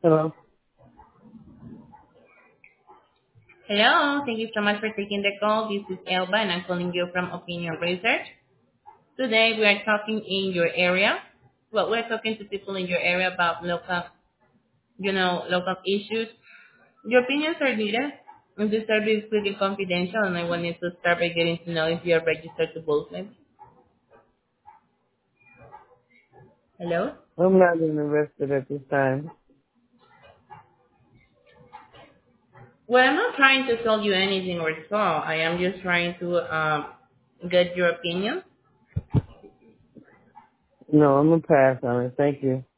Hello. Hello. Thank you so much for taking the call. This is Elba, and I'm calling you from Opinion Research. Today, we are talking in your area. Well, we're talking to people in your area about local issues. Your opinions are needed, and this survey is pretty confidential, and I wanted to start by getting to know if you are registered to vote. Maybe. Hello? I'm not interested at this time. Well, I'm not trying to tell you anything or so. I am just trying to get your opinion. No, I'm gonna pass on it. Thank you.